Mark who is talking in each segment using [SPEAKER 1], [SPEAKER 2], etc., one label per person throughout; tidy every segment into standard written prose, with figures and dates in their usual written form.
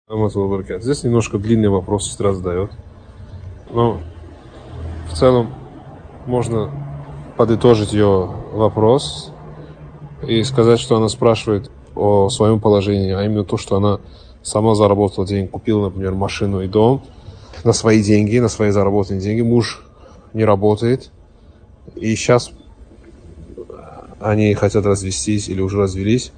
[SPEAKER 1] Здесь немножко длинный вопрос сестра задает. Но в целом можно подытожить ее вопрос и сказать, что она спрашивает о своем положении, а именно то, что она сама заработала деньги, купила, например, машину и дом на свои деньги, на свои заработанные деньги. Муж не работает, и сейчас они хотят развестись или уже развелись.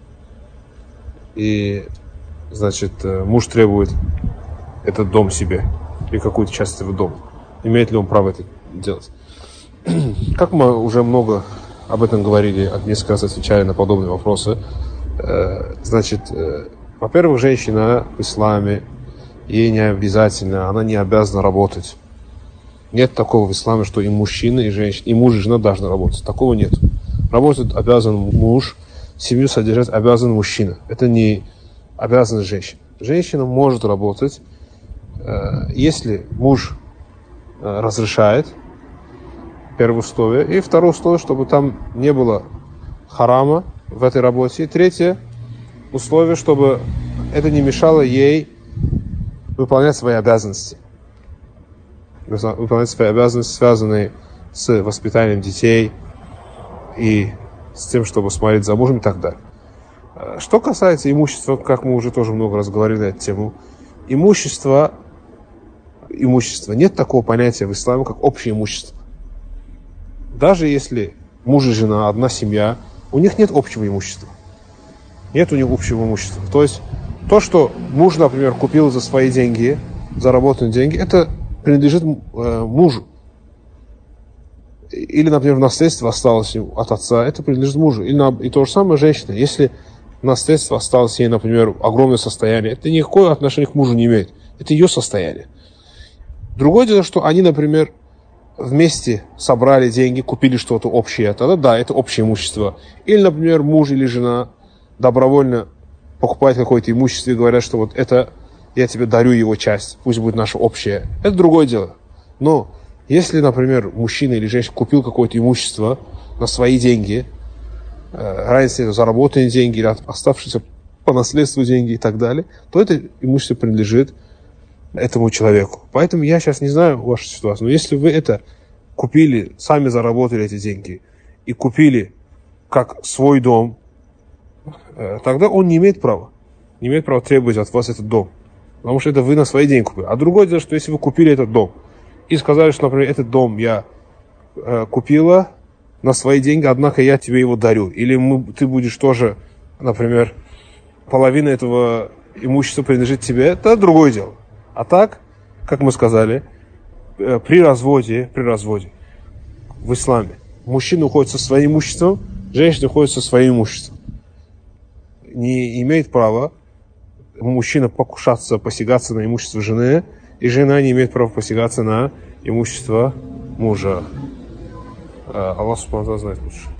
[SPEAKER 1] И, значит, муж требует этот дом себе или какую-то часть этого дома. Имеет ли он право это делать? Как мы уже много об этом говорили, несколько раз отвечали на подобные вопросы. Значит, во-первых, женщина в исламе, ей не обязательно, она не обязана работать. Нет такого в исламе, что и мужчина, и женщина, и муж, и жена должны работать. Такого нет. Работать обязан муж, семью содержать обязан мужчина. Это не обязанность женщины. Женщина может работать, если муж разрешает, первое условие. И второе условие, чтобы там не было харама в этой работе. И третье условие, чтобы это не мешало ей выполнять свои обязанности. Выполнять свои обязанности, связанные с воспитанием детей и с тем, чтобы смотреть за мужем и так далее. Что касается имущества, как мы уже тоже много раз говорили на эту тему, имущество, нет такого понятия в исламе, как общее имущество. Даже если муж и жена, одна семья, у них нет общего имущества. Нет у них общего имущества. То есть то, что муж, например, купил за свои деньги, заработанные деньги, это принадлежит мужу. Или, например, наследство осталось от отца, это принадлежит мужу. И то же самое женщина. Если наследство осталось ей, например, огромное состояние, это никакое отношение к мужу не имеет. Это ее состояние. Другое дело, что они, например, вместе собрали деньги, купили что-то общее. Тогда да, это общее имущество. Или, например, муж или жена добровольно покупают какое-то имущество и говорят, что вот это я тебе дарю его часть, пусть будет наше общее. Это другое дело. Но если, например, мужчина или женщина купил какое-то имущество на свои деньги, разница это заработанные деньги или оставшиеся по наследству деньги и так далее, то это имущество принадлежит этому человеку. Поэтому я сейчас не знаю вашу ситуацию, но если вы это купили, сами заработали эти деньги и купили как свой дом, тогда он не имеет права требовать от вас этот дом, потому что это вы на свои деньги купили. А другое дело, что если вы купили этот дом и сказали, что, например, этот дом я купила на свои деньги, однако я тебе его дарю, или ты будешь тоже, например, половина этого имущества принадлежит тебе, это другое дело. А так, как мы сказали, при разводе в исламе мужчина уходит со своим имуществом, женщина уходит со своим имуществом. Не имеет права мужчина посягаться на имущество жены, и жена не имеет права посягаться на имущество мужа. Аллах субхану ва тааля знает лучше.